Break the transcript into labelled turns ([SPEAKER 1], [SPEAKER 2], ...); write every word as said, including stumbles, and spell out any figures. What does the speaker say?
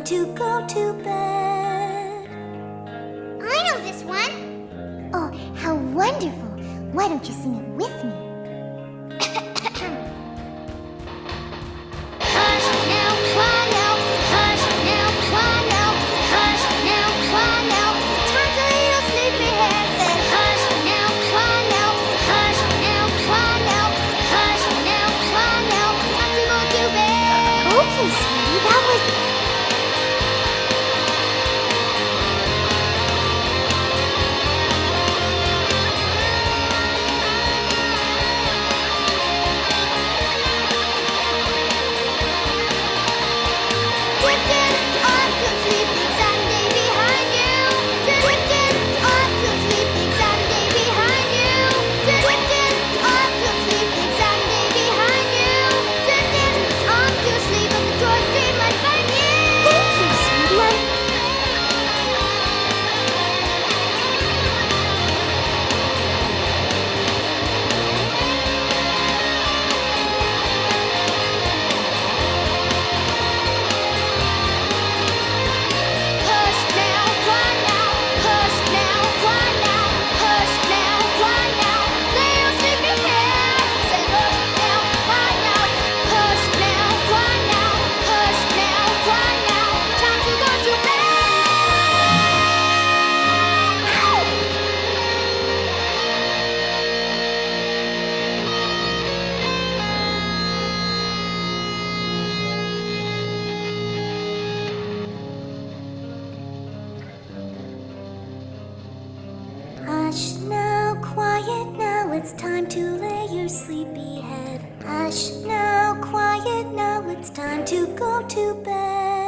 [SPEAKER 1] to go to bed.
[SPEAKER 2] I know this one.
[SPEAKER 1] Oh, how wonderful. Why don't you sing it with me?
[SPEAKER 2] Hush now, cry now, hush now, cry now, hush now, cry now. It's time to lay your sleepy head. Say hush now, cry now, hush now, cry now, hush now, cry now. It's time to go to bed.
[SPEAKER 1] Okay, sweetie, that was... Hush now, quiet now, it's time to lay your sleepy head. Hush now, quiet now, it's time to go to bed.